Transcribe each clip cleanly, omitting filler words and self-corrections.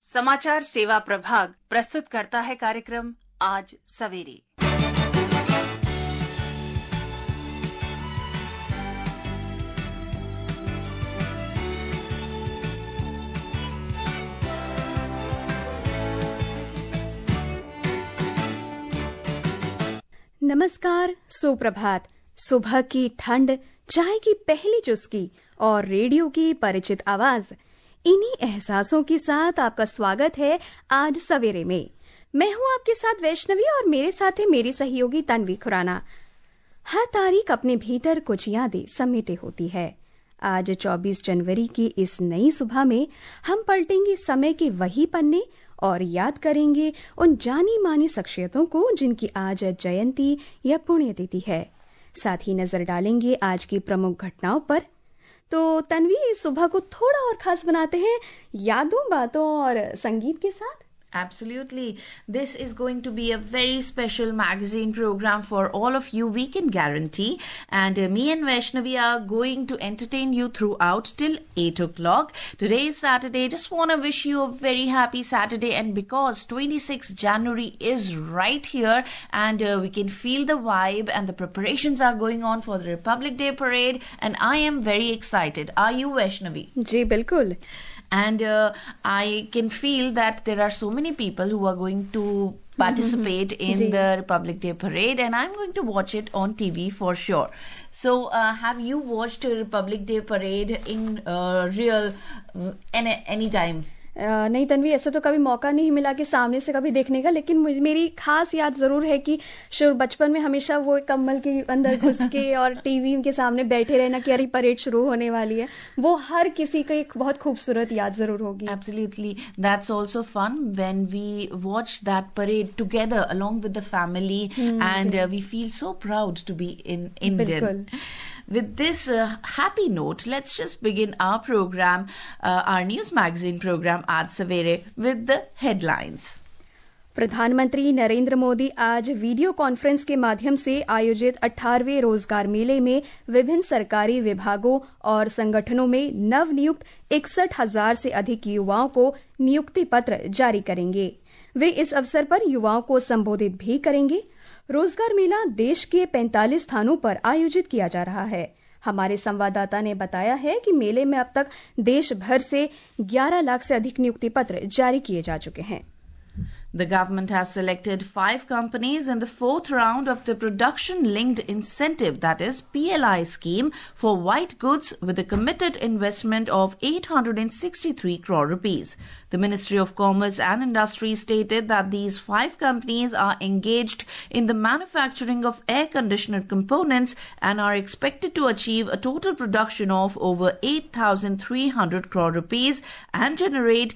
समाचार सेवा प्रभाग प्रस्तुत करता है कार्यक्रम आज सवेरे। नमस्कार, सुप्रभात। सुबह की ठंड, चाय की पहली चुस्की और रेडियो की परिचित आवाज, इन्हीं एहसासों के साथ आपका स्वागत है आज सवेरे में। मैं हूं आपके साथ वैष्णवी और मेरे साथ है मेरी सहयोगी तन्वी खुराना। हर तारीख अपने भीतर कुछ यादें समेटे होती है। आज 24 जनवरी की इस नई सुबह में हम पलटेंगे समय के वही पन्ने और याद करेंगे उन जानी मानी शख्सियतों को जिनकी आज जयंती या पुण्यतिथि है। साथ ही नजर डालेंगे आज की प्रमुख घटनाओं पर। तो तन्वी, इस सुबह को थोड़ा और खास बनाते हैं यादों, बातों और संगीत के साथ। Absolutely. This is going to be a very special magazine program for all of you, we can guarantee. And me and Vaishnavi are going to entertain you throughout till 8 o'clock. Today is Saturday. Just want to wish you a very happy Saturday. And because 26th January is right here and we can feel the vibe and the preparations are going on for the Republic Day parade. And I am very excited. Are you, Vaishnavi? जी बिल्कुल। And I can feel that there are so many people who are going to participate in the Republic Day parade, and I'm going to watch it on TV for sure. So have you watched a Republic Day parade in real any time? नहीं तन्वी, ऐसा तो कभी मौका नहीं मिला कि सामने से कभी देखने का, लेकिन मेरी खास याद जरूर है कि बचपन में हमेशा वो कम्बल के अंदर घुस के और टीवी के सामने बैठे रहना कि अरे परेड शुरू होने वाली है। वो हर किसी का एक बहुत खूबसूरत याद जरूर होगी। Absolutely. That's also fun when we watch that parade together along with the family and we feel so proud to be in Indian. बिल्कुल। With this happy note, let's just begin our program, our news magazine program, Aaj Savere, with the headlines. प्रधानमंत्री नरेंद्र मोदी आज video conference के माध्यम से आयोजित 18वें रोजगार मेले में विभिन्न सरकारी विभागों और संगठनों में नवनियुक्त 61,000 से अधिक युवाओं को नियुक्ति पत्र जारी करेंगे। वे इस अवसर पर युवाओं को संबोधित भी करेंगे। रोजगार मेला देश के 45 स्थानों पर आयोजित किया जा रहा है। हमारे संवाददाता ने बताया है कि मेले में अब तक देश भर से 11 लाख से अधिक नियुक्ति पत्र जारी किए जा चुके हैं। The government has selected 5 companies in the 4th round of the Production-Linked Incentive, that is PLI scheme, for white goods with a committed investment of 863 crore rupees. The Ministry of Commerce and Industry stated that these 5 companies are engaged in the manufacturing of air conditioner components and are expected to achieve a total production of over 8,300 crore rupees and generate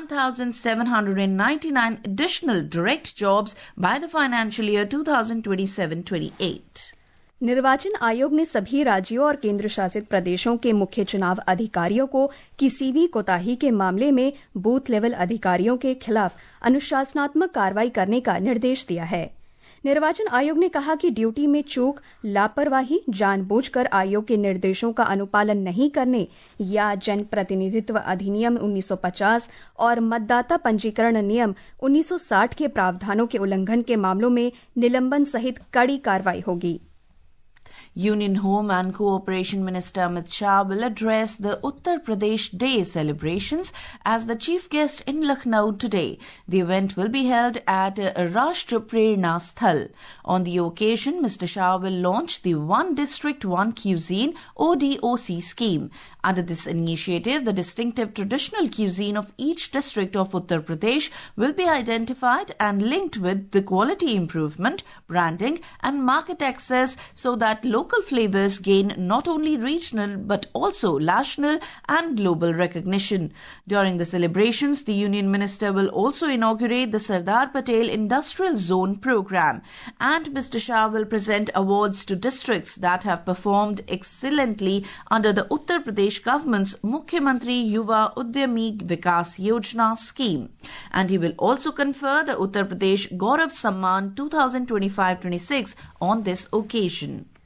1,799 additional direct jobs by the financial year 2027-28. निर्वाचन आयोग ने सभी राज्यों और केंद्र शासित प्रदेशों के मुख्य चुनाव अधिकारियों को किसी भी कोताही के मामले में बूथ लेवल अधिकारियों के खिलाफ अनुशासनात्मक कार्रवाई करने का निर्देश दिया है। निर्वाचन आयोग ने कहा कि ड्यूटी में चूक, लापरवाही, जानबूझकर आयोग के निर्देशों का अनुपालन नहीं करने या जनप्रतिनिधित्व अधिनियम 1950 और मतदाता पंजीकरण नियम 1960 के प्रावधानों के उल्लंघन के मामलों में निलंबन सहित कड़ी कार्रवाई होगी। Union Home and Cooperation Minister Amit Shah will address the Uttar Pradesh Day celebrations as the chief guest in Lucknow today. The event will be held at Rashtra Prerna Sthal. On the occasion, Mr. Shah will launch the One District, One Cuisine ODOC scheme. Under this initiative, the distinctive traditional cuisine of each district of Uttar Pradesh will be identified and linked with the quality improvement, branding and market access so that local flavors gain not only regional but also national and global recognition. During the celebrations, the Union Minister will also inaugurate the Sardar Patel Industrial Zone program, and Mr. Shah will present awards to districts that have performed excellently under the Uttar Pradesh government's Mukhyamantri Yuva Udyami Vikas Yojana scheme. And he will also confer the Uttar Pradesh Gaurav Samman 2025-26 on this occasion.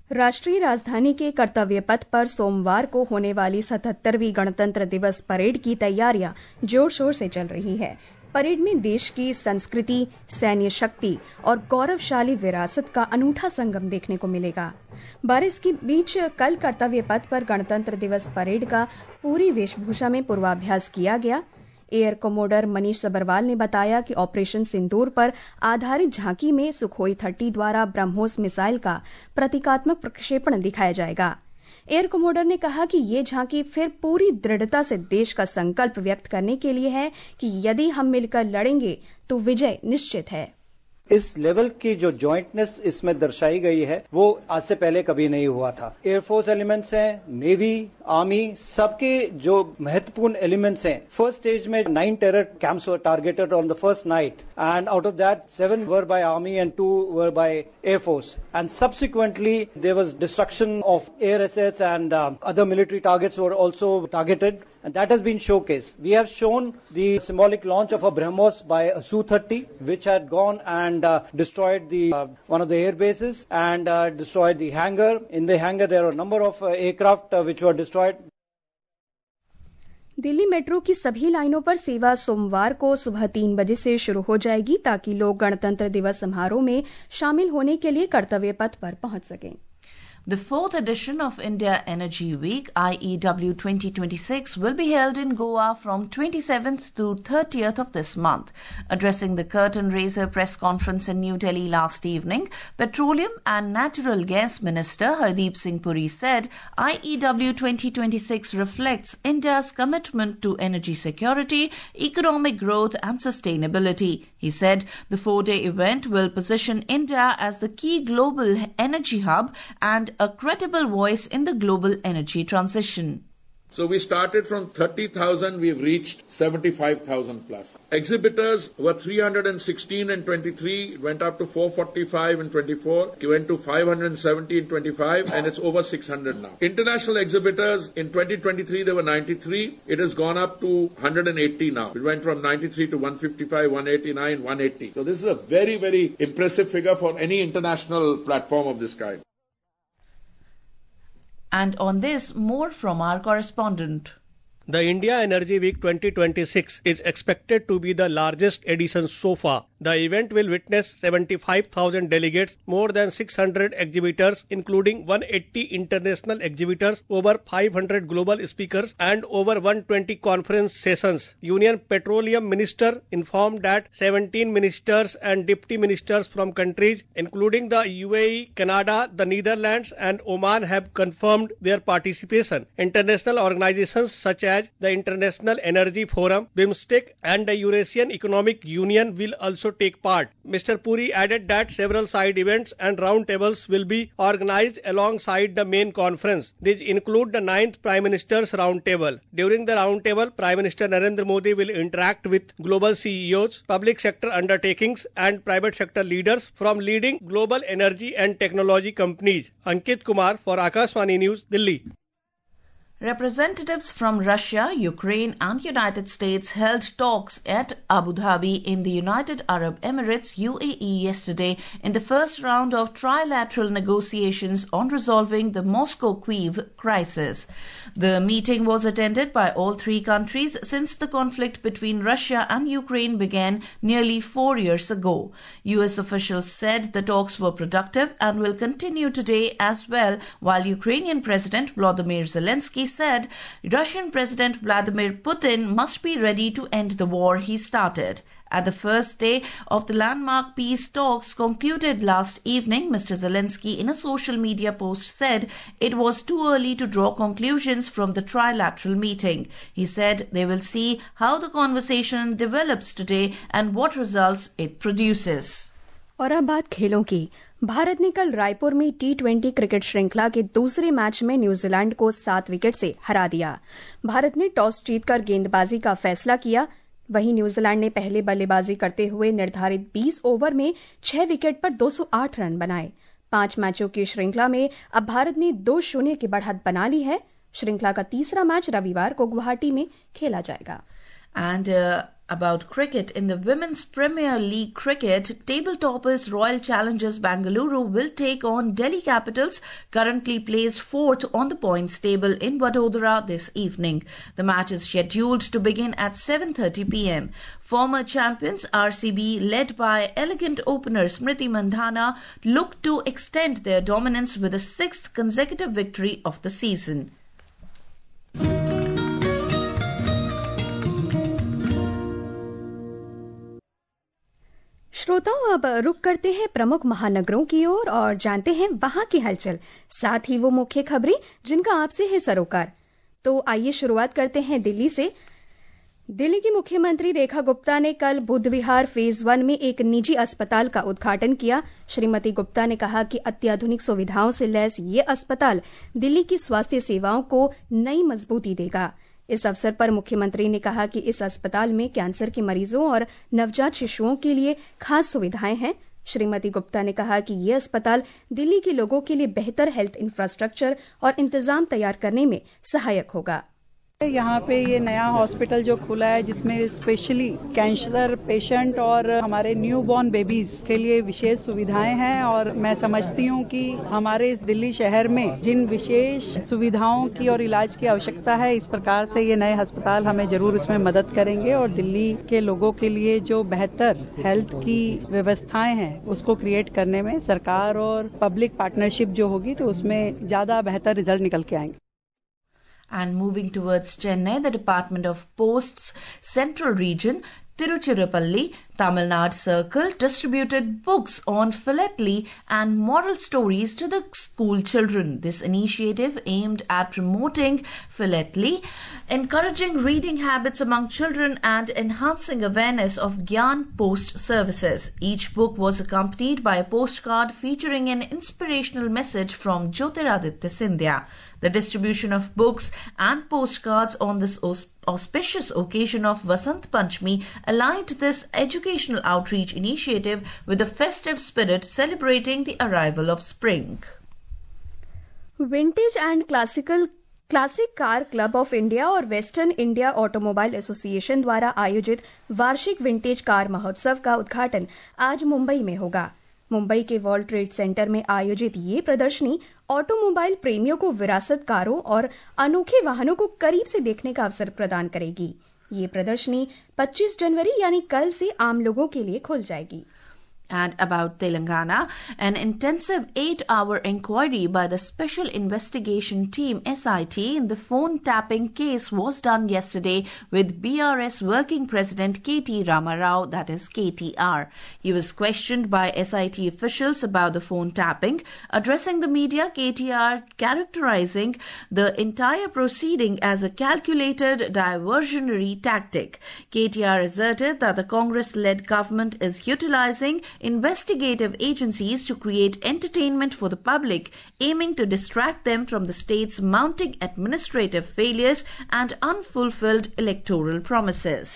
राष्ट्रीय राजधानी के कर्तव्य पथ पर सोमवार को होने वाली 77वीं गणतंत्र दिवस परेड की तैयारियां जोर शोर से चल रही है। परेड में देश की संस्कृति, सैन्य शक्ति और गौरवशाली विरासत का अनूठा संगम देखने को मिलेगा। बारिश के बीच कल कर्तव्य पथ पर गणतंत्र दिवस परेड का पूरी वेशभूषा में पूर्वाभ्यास किया गया। एयर कमोडर मनीष सबरवाल ने बताया कि ऑपरेशन सिंदूर पर आधारित झांकी में सुखोई 30 द्वारा ब्रह्मोस मिसाइल का प्रतीकात्मक प्रक्षेपण दिखाया जाएगा। एयर कमोडर ने कहा कि ये झांकी फिर पूरी दृढ़ता से देश का संकल्प व्यक्त करने के लिए है कि यदि हम मिलकर लड़ेंगे तो विजय निश्चित है। इस लेवल की जो जॉइंटनेस इसमें दर्शाई गई है वो आज से पहले कभी नहीं हुआ था। एयरफोर्स एलिमेंट्स हैं, नेवी, आर्मी, सबके जो महत्वपूर्ण एलिमेंट्स हैं। फर्स्ट स्टेज में 9 terror camps were targeted on the first night and out of that 7 were by army and 2 were by air force and subsequently there was destruction of air assets and other military targets were also targeted. And that has been showcased. We have shown the symbolic launch of a BrahMos by a Su-30, which had gone and destroyed the one of the air bases and destroyed the hangar. In the hangar, there are a number of aircraft which were destroyed. Delhi metro की सभी लाइनों पर सेवा सोमवार को सुबह 3 बजे से शुरू हो जाएगी ताकि लोग गणतंत्र दिवस समारोह में शामिल होने के लिए कर्तव्य पथ पर पहुंच सकें। The fourth edition of India Energy Week, IEW 2026, will be held in Goa from 27th to 30th of this month. Addressing the curtain raiser press conference in New Delhi last evening, Petroleum and Natural Gas Minister Hardeep Singh Puri said IEW 2026 reflects India's commitment to energy security, economic growth and sustainability. He said the 4-day event will position India as the key global energy hub and a credible voice in the global energy transition. So we started from 30,000, we've reached 75,000 plus. Exhibitors were 316 in 23, went up to 445 in 24, went to 570 in 25, and it's over 600 now. International exhibitors in 2023, there were 93. It has gone up to 180 now. It went from 93 to 155, 189, 180. So this is a very, very impressive figure for any international platform of this kind. And on this, more from our correspondent. The India Energy Week 2026 is expected to be the largest edition so far. The event will witness 75,000 delegates, more than 600 exhibitors, including 180 international exhibitors, over 500 global speakers, and over 120 conference sessions. Union Petroleum Minister informed that 17 ministers and deputy ministers from countries including the UAE, Canada, the Netherlands, and Oman have confirmed their participation. International organizations such as the International Energy Forum, BIMSTEC, and the Eurasian Economic Union will also take part. Mr. Puri added that several side events and roundtables will be organized alongside the main conference. These include the 9th Prime Minister's Roundtable. During the roundtable, Prime Minister Narendra Modi will interact with global CEOs, public sector undertakings, and private sector leaders from leading global energy and technology companies. Ankit Kumar for Akashvani News, Delhi. Representatives from Russia, Ukraine and United States held talks at Abu Dhabi in the United Arab Emirates UAE yesterday in the first round of trilateral negotiations on resolving the Moscow-Kyiv crisis. The meeting was attended by all three countries since the conflict between Russia and Ukraine began nearly 4 years ago. US officials said the talks were productive and will continue today as well, while Ukrainian President Volodymyr Zelensky said Russian President Vladimir Putin must be ready to end the war he started. At the first day of the landmark peace talks concluded last evening, Mr. Zelensky in a social media post said it was too early to draw conclusions from the trilateral meeting. He said they will see how the conversation develops today and what results it produces. और अब बात खेलों की। भारत ने कल रायपुर में T20 cricket श्रृंखला के दूसरे मैच में न्यूजीलैंड को 7 विकेट से हरा दिया। भारत ने टॉस जीतकर गेंदबाजी का फैसला किया। वहीं न्यूजीलैंड ने पहले बल्लेबाजी करते हुए निर्धारित 20 ओवर में 6 विकेट पर 208 रन बनाए। 5 मैचों की श्रृंखला में अब भारत ने 2-0 की बढ़त बना ली है। श्रृंखला का तीसरा मैच रविवार को गुवाहाटी में खेला जाएगा। And About cricket, in the Women's Premier League cricket, table toppers Royal Challengers Bangalore will take on Delhi Capitals, currently placed 4th on the points table in Vadodara this evening. The match is scheduled to begin at 7:30 p.m. Former champions RCB, led by elegant opener Smriti Mandhana, look to extend their dominance with a 6th consecutive victory of the season. श्रोताओं, अब रुक करते हैं प्रमुख महानगरों की ओर और जानते हैं वहां की हलचल, साथ ही वो मुख्य खबरें जिनका आपसे है सरोकार। तो आइए शुरुआत करते हैं दिल्ली से। दिल्ली की मुख्यमंत्री रेखा गुप्ता ने कल बुद्ध विहार फेज 1 में एक निजी अस्पताल का उद्घाटन किया। श्रीमती गुप्ता ने कहा कि अत्याधुनिक सुविधाओं से लैस ये अस्पताल दिल्ली की स्वास्थ्य सेवाओं को नई मजबूती देगा। इस अवसर पर मुख्यमंत्री ने कहा कि इस अस्पताल में कैंसर के मरीजों और नवजात शिशुओं के लिए खास सुविधाएं हैं। श्रीमती गुप्ता ने कहा कि ये अस्पताल दिल्ली के लोगों के लिए बेहतर हेल्थ इंफ्रास्ट्रक्चर और इंतजाम तैयार करने में सहायक होगा। यहाँ पे ये नया हॉस्पिटल जो खुला है जिसमें स्पेशली कैंसर पेशेंट और हमारे न्यू बॉर्न बेबीज के लिए विशेष सुविधाएं हैं, और मैं समझती हूँ कि हमारे इस दिल्ली शहर में जिन विशेष सुविधाओं की और इलाज की आवश्यकता है, इस प्रकार से ये नए अस्पताल हमें जरूर उसमें मदद करेंगे और दिल्ली के लोगों के लिए जो बेहतर हेल्थ की व्यवस्थाएं हैं उसको क्रिएट करने में सरकार और पब्लिक पार्टनरशिप जो होगी तो उसमें ज्यादा बेहतर रिजल्ट निकल के आएंगे। And moving towards Chennai, the Department of Posts Central Region, Tiruchirappalli, Tamil Nadu Circle distributed books on philately and moral stories to the school children. This initiative aimed at promoting philately, encouraging reading habits among children and enhancing awareness of Gyan Post services. Each book was accompanied by a postcard featuring an inspirational message from Jyotiraditya Scindia. The distribution of books and postcards on this auspicious occasion of Vasant Panchami aligned this educational outreach initiative with a festive spirit celebrating the arrival of spring. Vintage and Classic Car Club of India और Western India Automobile Association द्वारा आयोजित वार्षिक vintage car महोत्सव का उद्घाटन आज मुंबई में होगा। मुंबई के वर्ल्ड ट्रेड सेंटर में आयोजित ये प्रदर्शनी ऑटोमोबाइल प्रेमियों को विरासत कारों और अनोखे वाहनों को करीब से देखने का अवसर प्रदान करेगी। ये प्रदर्शनी 25 जनवरी यानी कल से आम लोगों के लिए खुल जाएगी। And about Telangana, an intensive 8-hour inquiry by the Special Investigation Team SIT in the phone tapping case was done yesterday with BRS Working President KT Ramarao, that is KTR. He was questioned by SIT officials about the phone tapping. Addressing the media, KTR characterizing the entire proceeding as a calculated diversionary tactic. KTR asserted that the Congress-led government is utilizing investigative agencies to create entertainment for the public, aiming to distract them from the state's mounting administrative failures and unfulfilled electoral promises.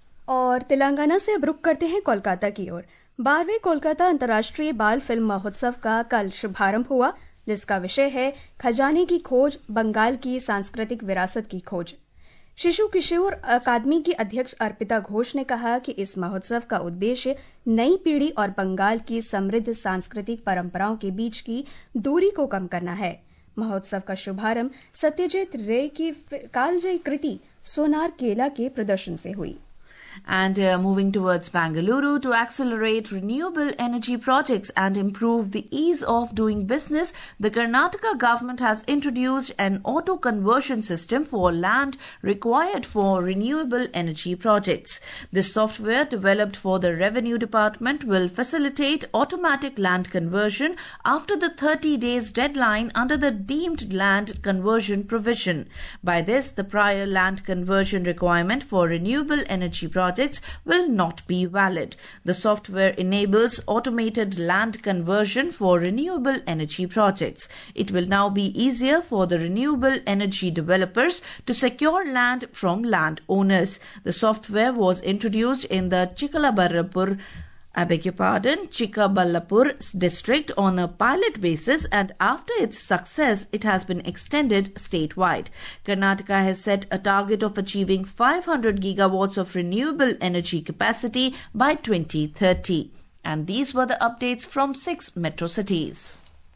और तेलंगाना से अब रुक करते हैं कोलकाता की ओर। 12वें कोलकाता अंतर्राष्ट्रीय बाल film महोत्सव का कल शुभारंभ हुआ, जिसका विषय है खजाने की खोज, बंगाल की सांस्कृतिक विरासत की खोज। शिशु किशोर अकादमी की अध्यक्ष अर्पिता घोष ने कहा कि इस महोत्सव का उद्देश्य नई पीढ़ी और बंगाल की समृद्ध सांस्कृतिक परंपराओं के बीच की दूरी को कम करना है। महोत्सव का शुभारंभ सत्यजीत रे की कालजयी कृति सोनार केला के प्रदर्शन से हुई। And moving towards Bangalore, to accelerate renewable energy projects and improve the ease of doing business, the Karnataka government has introduced an auto conversion system for land required for renewable energy projects. This software, developed for the Revenue Department, will facilitate automatic land conversion after the 30 days deadline under the deemed land conversion provision. By this, the prior land conversion requirement for renewable energy projects will not be valid. The software enables automated land conversion for renewable energy projects. It will now be easier for the renewable energy developers to secure land from landowners. The software was introduced in the Chikalabarapur I beg your pardon, Chikkaballapur district on a pilot basis, and after its success, it has been extended statewide. Karnataka has set a target of achieving 500 gigawatts of renewable energy capacity by 2030. And these were the updates from 6 metro cities.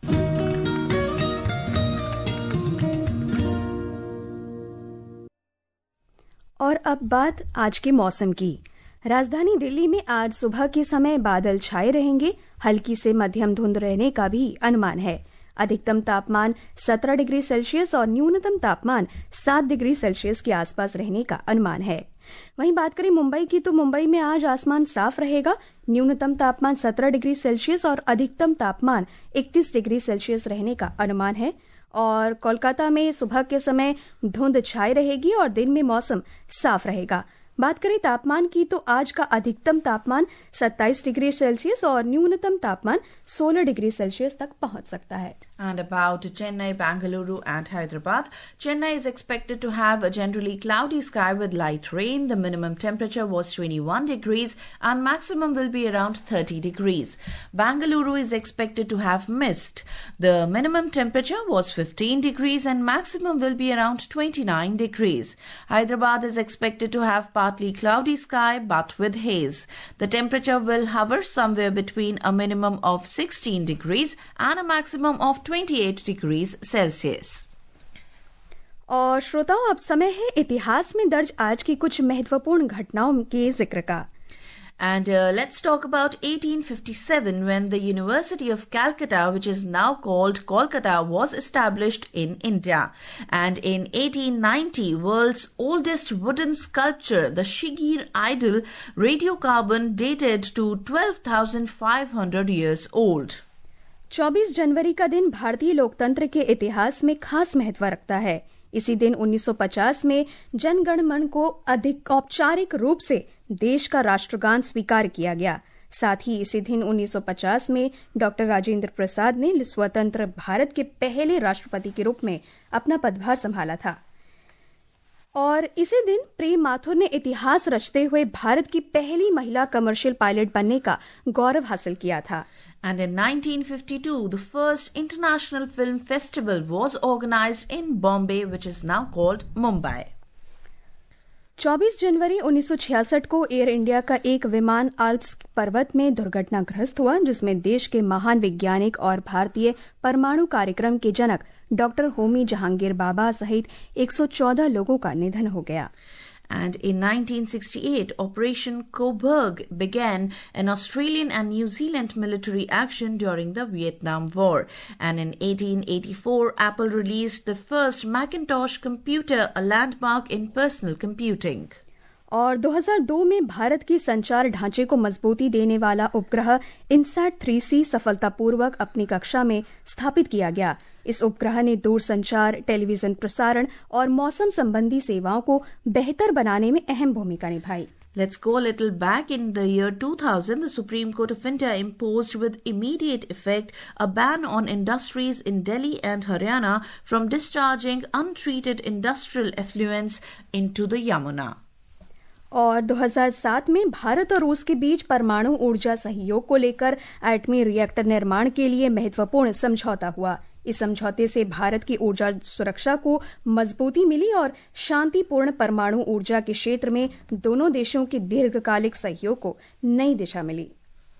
और अब बात आज के मौसम की। राजधानी दिल्ली में आज सुबह के समय बादल छाए रहेंगे, हल्की से मध्यम धुंध रहने का भी अनुमान है। अधिकतम तापमान 17 डिग्री सेल्सियस और न्यूनतम तापमान 7 डिग्री सेल्सियस के आसपास रहने का अनुमान है। वहीं बात करें मुंबई की, तो मुंबई में आज आसमान साफ रहेगा। न्यूनतम तापमान 17 डिग्री सेल्सियस और अधिकतम तापमान 31 डिग्री सेल्सियस रहने का अनुमान है। और कोलकाता में सुबह के समय धुंध छाई रहेगी और दिन में मौसम साफ रहेगा। बात करें तापमान की, तो आज का अधिकतम तापमान 27 डिग्री सेल्सियस और न्यूनतम तापमान 16 डिग्री सेल्सियस तक पहुंच सकता है। And about Chennai, Bangalore and Hyderabad, Chennai is expected to have a generally cloudy sky with light rain. The minimum temperature was 21 degrees and maximum will be around 30 degrees. Bangalore is expected to have mist. The minimum temperature was 15 degrees and maximum will be around 29 degrees. Hyderabad is expected to have partly cloudy sky but with haze. The temperature will hover somewhere between a minimum of 16 degrees and a maximum of 28 degrees Celsius. और श्रोताओं, अब समय है इतिहास में दर्ज आज की कुछ महत्वपूर्ण घटनाओं के जिक्र का। And let's talk about 1857, when the University of Calcutta, which is now called Kolkata, was established in India. And in 1890, world's oldest wooden sculpture, the Shigir idol, radiocarbon, dated to 12,500 years old. 24 जनवरी का दिन भारतीय लोकतंत्र के इतिहास में खास महत्व रखता है। इसी दिन 1950 में जन गण मन को अधिक औपचारिक रूप से देश का राष्ट्रगान स्वीकार किया गया। साथ ही इसी दिन 1950 में डॉक्टर राजेंद्र प्रसाद ने स्वतंत्र भारत के पहले राष्ट्रपति के रूप में अपना पदभार संभाला था। और इसी दिन प्रेम माथुर ने इतिहास रचते हुए भारत की पहली महिला कमर्शियल पायलट बनने का गौरव हासिल किया था। And in 1952, the first international film festival was organized in Bombay, which is now called Mumbai. 24 जनवरी 1966 को एयर इंडिया का एक विमान आल्प्स पर्वत में दुर्घटनाग्रस्त हुआ, जिसमें देश के महान वैज्ञानिक और भारतीय परमाणु कार्यक्रम के जनक डॉक्टर होमी जहांगीर बाबा सहित 114 लोगों का निधन हो गया। And in 1968, Operation Coburg began, an Australian and New Zealand military action during the Vietnam War. And in 1884, Apple released the first Macintosh computer, a landmark in personal computing. और 2002 में भारत की संचार ढांचे को मजबूती देने वाला उपग्रह इनसैट 3C सफलतापूर्वक अपनी कक्षा में स्थापित किया गया। इस उपग्रह ने दूरसंचार, टेलीविजन प्रसारण और मौसम संबंधी सेवाओं को बेहतर बनाने में अहम भूमिका निभाई। Let's go a little back. In the year 2000, the Supreme Court of India imposed with immediate effect a ban on industries in Delhi and Haryana from discharging untreated industrial effluents into the Yamuna. और 2007 में भारत और रूस के बीच परमाणु ऊर्जा सहयोग को लेकर एटमी रिएक्टर निर्माण के लिए महत्वपूर्ण समझौता हुआ। इस समझौते से भारत की ऊर्जा सुरक्षा को मजबूती मिली और शांतिपूर्ण परमाणु ऊर्जा के क्षेत्र में दोनों देशों के दीर्घकालिक सहयोग को नई दिशा मिली।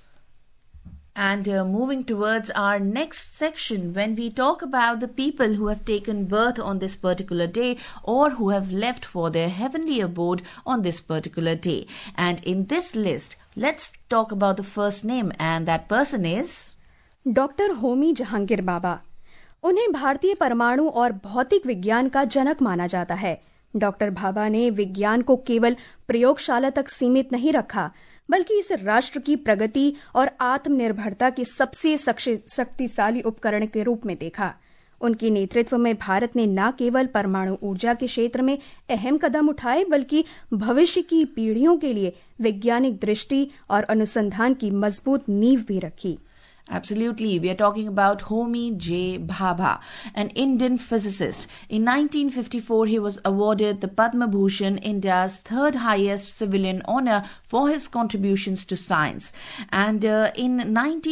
And moving towards our next section, when we talk about the people who have taken birth on this particular day or who have left for their heavenly abode on this particular day. And in this list, let's talk about the first name, and that person is doctor Homi Jehangir Bhabha. उन्हें भारतीय परमाणु और भौतिक विज्ञान का जनक माना जाता है। डॉक्टर बाबा ने विज्ञान को केवल प्रयोगशाला तक सीमित नहीं रखा, बल्कि इसे राष्ट्र की प्रगति और आत्मनिर्भरता के सबसे शक्तिशाली उपकरण के रूप में देखा। उनके नेतृत्व में भारत ने न केवल परमाणु ऊर्जा के क्षेत्र में अहम कदम उठाए, बल्कि भविष्य की पीढ़ियों के लिए वैज्ञानिक दृष्टि और अनुसंधान की मजबूत नींव भी रखी। Absolutely. We are talking about Homi J. Bhabha, an Indian physicist. In 1954, he was awarded the Padma Bhushan, India's third highest civilian honor, for his contributions to science. And in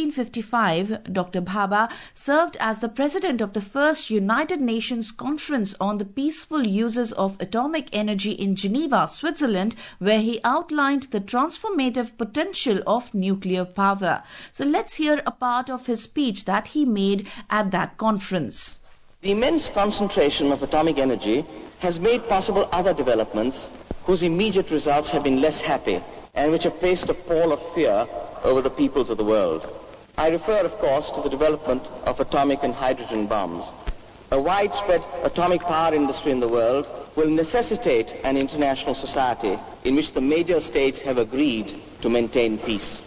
1955, Dr. Bhabha served as the president of the first United Nations Conference on the Peaceful Uses of Atomic Energy in Geneva, Switzerland, where he outlined the transformative potential of nuclear power. So let's hear a part of his speech that he made at that conference. The immense concentration of atomic energy has made possible other developments whose immediate results have been less happy and which have placed a pall of fear over the peoples of the world. I refer, of course, to the development of atomic and hydrogen bombs. A widespread atomic power industry in the world will necessitate an international society in which the major states have agreed to maintain peace.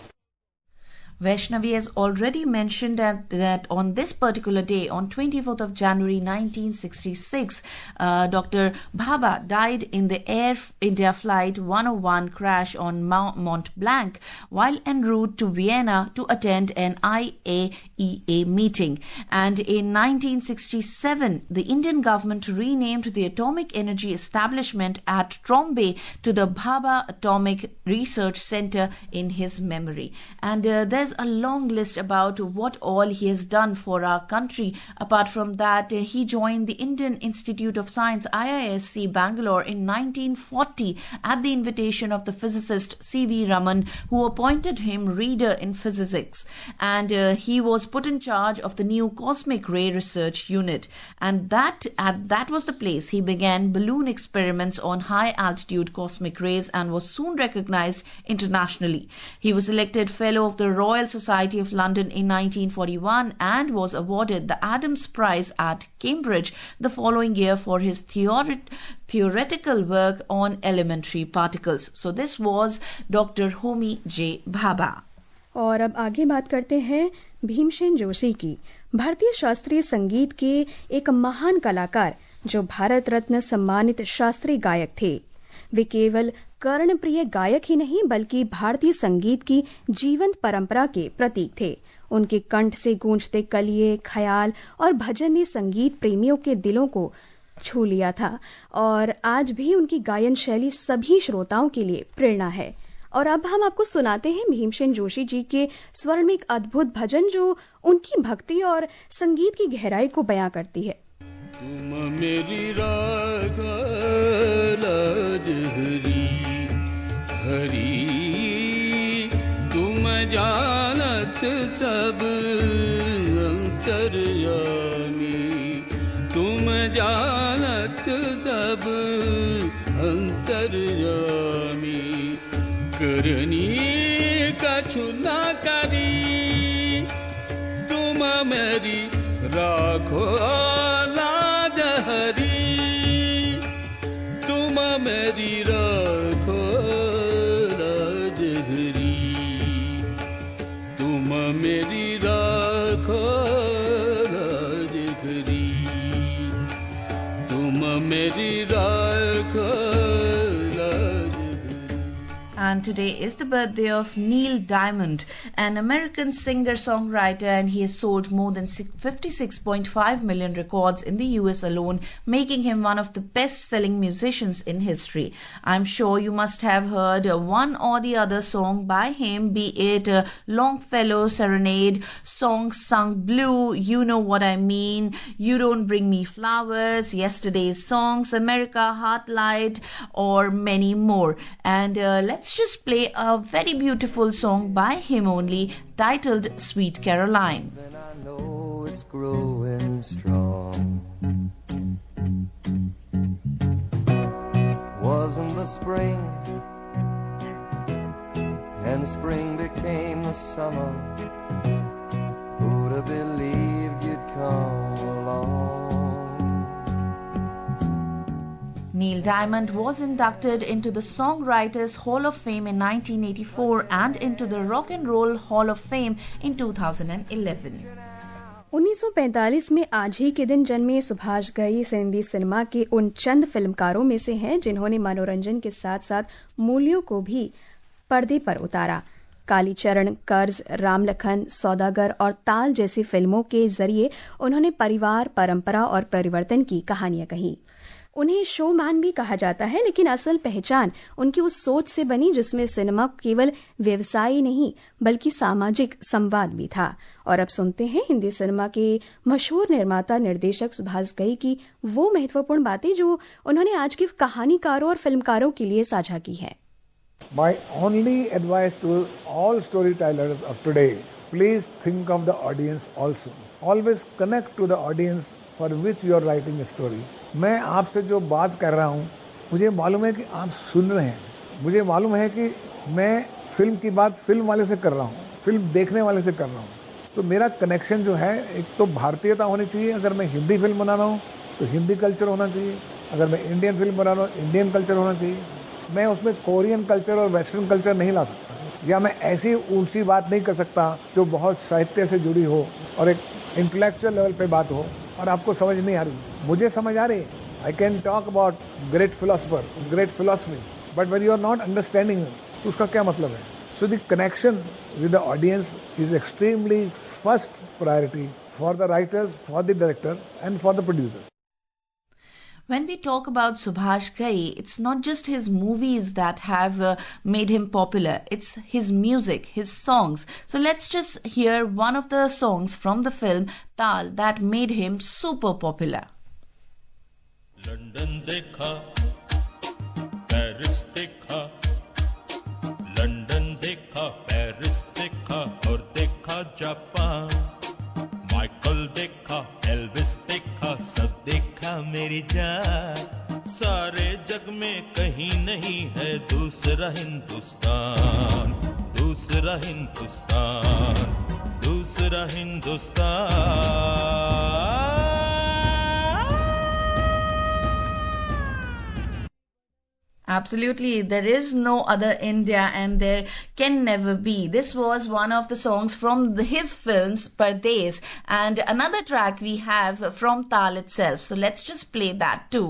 Vaishnavi has already mentioned that on this particular day, on 24th of January 1966, Dr. Bhabha died in the Air India Flight 101 crash on Mont Blanc while en route to Vienna to attend an IAEA meeting. And in 1967, the Indian government renamed the atomic energy establishment at Trombay to the Bhabha Atomic Research Center in his memory. And there's a long list about what all he has done for our country. Apart from that, he joined the Indian Institute of Science, IISc, Bangalore in 1940 at the invitation of the physicist C.V. Raman, who appointed him reader in physics. And he was put in charge of the new Cosmic Ray Research Unit. And that was the place he began balloon experiments on high-altitude cosmic rays and was soon recognized internationally. He was elected Fellow of the Royal Society of London in 1941 and was awarded the Adams Prize at Cambridge the following year for his theoretical work on elementary particles. So this was Dr. Homi J. Bhabha. और अब आगे बात करते हैं भीमसेन जोशी की। भारतीय शास्त्रीय संगीत के एक महान कलाकार जो भारत रत्न सम्मानित शास्त्रीय गायक थे। वे केवल कर्णप्रिय गायक ही नहीं बल्कि भारतीय संगीत की जीवंत परंपरा के प्रतीक थे। उनके कंठ से गूंजते कलिये, ख्याल और भजन ने संगीत प्रेमियों के दिलों को छू लिया था और आज भी उनकी गायन शैली सभी श्रोताओं के लिए प्रेरणा है। और अब हम आपको सुनाते हैं भीमसेन जोशी जी के स्वर में एक अद्भुत भजन जो उनकी भक्ति और संगीत की गहराई को बयां करती है। तुम मेरी राग लाज हरी तुम जानत सब अंतर्यामी तुम जानत सब अंतर्यामी करनी कछु न करी तुम मेरी राखो लाज हरी तुम मेरी राखो लाज हरी तुम मेरी राखो लाज हरी तुम मेरी राखो लाज। And today is the birthday of Neil Diamond, an American singer-songwriter, and he has sold more than 56.5 million records in the US alone, making him one of the best-selling musicians in history. I'm sure you must have heard one or the other song by him, be it Longfellow Serenade, Song Sung Blue, You Know What I Mean, You Don't Bring Me Flowers, Yesterday's Songs, America Heartlight, or many more. And let's just play a very beautiful song by him only, titled Sweet Caroline. Then I know it's growing strong. Wasn't the spring, and spring became the summer. Who'd have believed you'd come along? Neil Diamond was inducted into the Songwriters Hall of Fame in 1984 and into the Rock and Roll Hall of Fame in 2011. 1945 में आज ही के दिन जन्मे Subhash Ghai Hindi cinema के उन चंद फिल्मकारों में से हैं जिन्होंने मनोरंजन के साथ साथ मूल्यों को भी पर्दे पर उतारा। कालीचरण, कर्ज, राम लखन, सौदागर और ताल जैसी फिल्मों के जरिए उन्होंने परिवार, परंपरा और परिवर्तन की कहानियां कही। उन्हें शोमैन भी कहा जाता है, लेकिन असल पहचान उनकी उस सोच से बनी जिसमें सिनेमा केवल व्यवसाय ही नहीं बल्कि सामाजिक संवाद भी था। और अब सुनते हैं हिंदी सिनेमा के मशहूर निर्माता निर्देशक सुभाष घई की वो महत्वपूर्ण बातें जो उन्होंने आज के कहानीकारों और फिल्मकारों के लिए साझा की है। My only advice to all storytellers of today, please think of the audience also. Always connect to the audience for which you are writing a story. मैं आपसे जो बात कर रहा हूँ, मुझे मालूम है कि आप सुन रहे हैं। मुझे मालूम है कि मैं फिल्म की बात फिल्म वाले से कर रहा हूँ, फिल्म देखने वाले से कर रहा हूँ। तो मेरा कनेक्शन जो है, एक तो भारतीयता होनी चाहिए। अगर मैं हिंदी फिल्म बना रहा हूँ तो हिंदी कल्चर होना चाहिए। अगर मैं इंडियन फिल्म बना रहा हूँ, इंडियन कल्चर होना चाहिए। मैं उसमें कोरियन कल्चर और वेस्टर्न कल्चर नहीं ला सकता, या मैं ऐसी ऊंची बात नहीं कर सकता जो बहुत साहित्य से जुड़ी हो और एक इंटेलेक्चुअल लेवल पे बात हो और आपको समझ नहीं आ रही। मुझे समझ आ रही। I can talk about great philosopher, great philosophy, but when you are not understanding तो उसका क्या मतलब है? So the connection with the audience is extremely first priority for the writers, for the director and for the producer. When we talk about Subhash Ghai, it's not just his movies that have made him popular. It's his music, his songs. So let's just hear one of the songs from the film Taal that made him super popular. London dekha, Paris dekha, London dekha, Paris dekha, aur dekha Japan. Michael dekha, Elvis dekha, sab dekha मेरी जान. सारे जग में कहीं नहीं है दूसरा हिंदुस्तान, दूसरा हिंदुस्तान, दूसरा Hindustan. Absolutely, there is no other India and there can never be. This was one of the songs from his films Pardes, and another track we have from Taal itself. So let's just play that too.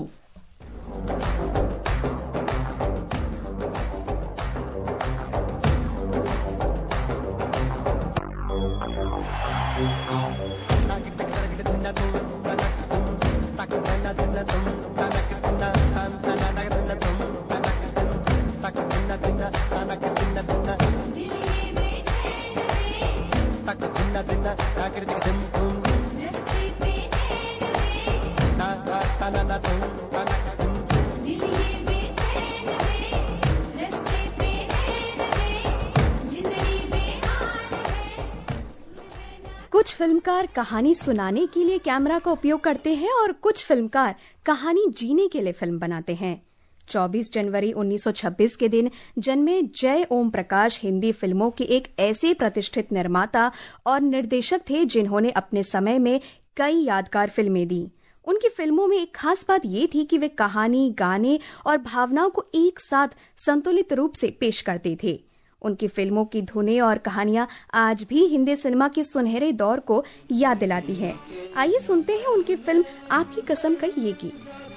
कुछ फिल्मकार कहानी सुनाने के लिए camera का उपयोग करते हैं और कुछ फिल्मकार कहानी जीने के लिए फिल्म बनाते हैं। 24 जनवरी 1926 के दिन जन्मे जय ओम प्रकाश हिंदी फिल्मों के एक ऐसे प्रतिष्ठित निर्माता और निर्देशक थे जिन्होंने अपने समय में कई यादगार फिल्में दी। उनकी फिल्मों में एक खास बात ये थी कि वे कहानी, गाने और भावनाओं को एक साथ संतुलित रूप से पेश करते थे। उनकी फिल्मों की धुनें और कहानियां आज भी हिंदी सिनेमा के सुनहरे दौर को याद दिलाती हैं। आइए सुनते हैं उनकी फिल्म आपकी कसम का ये गीत।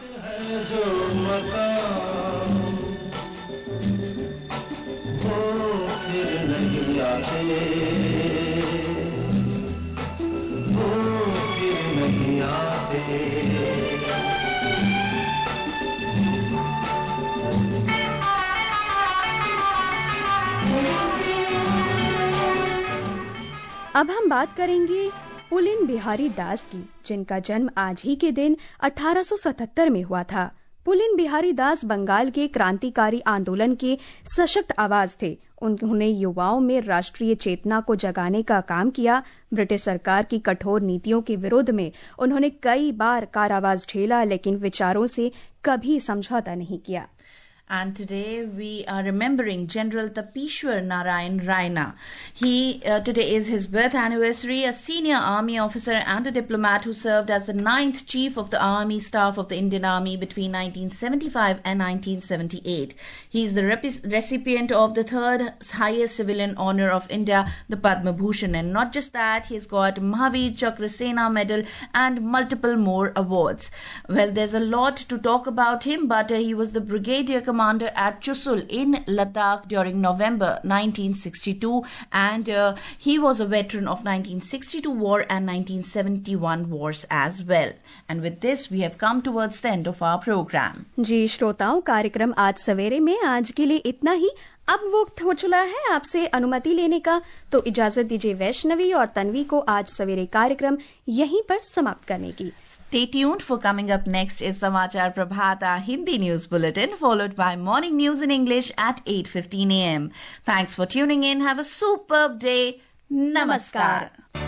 अब हम बात करेंगे पुलिन बिहारी दास की, जिनका जन्म आज ही के दिन 1877 में हुआ था। पुलिन बिहारी दास बंगाल के क्रांतिकारी आंदोलन के सशक्त आवाज थे। उन्होंने युवाओं में राष्ट्रीय चेतना को जगाने का काम किया। ब्रिटिश सरकार की कठोर नीतियों के विरोध में उन्होंने कई बार कारावास झेला, लेकिन विचारों से कभी समझौता नहीं किया। And today we are remembering General Tapishwar Narayan Raina. Today is his birth anniversary, a senior army officer and a diplomat who served as the 9th Chief of the Army Staff of the Indian Army between 1975 and 1978. He is the recipient of the 3rd highest civilian honor of India, the Padma Bhushan. And not just that, he's got Mahavir Chakra Sena Medal and multiple more awards. Well, there's a lot to talk about him, but he was the brigadier commander at Chushul in Ladakh during November 1962, and he was a veteran of 1962 war and 1971 wars as well. And with this, we have come towards the end of our program. जी श्रोताओं, कार्यक्रम आज सवेरे में आज के लिए इतना ही। अब वक्त हो चला है आपसे अनुमति लेने का, तो इजाजत दीजिए वैष्णवी और तन्वी को आज सवेरे कार्यक्रम यहीं पर समाप्त करने की। Stay tuned for coming up next is Samachar Prabhat, our Hindi news bulletin, followed by morning news in English at 8:15 a.m. Thanks for tuning in. Have a superb day. Namaskar.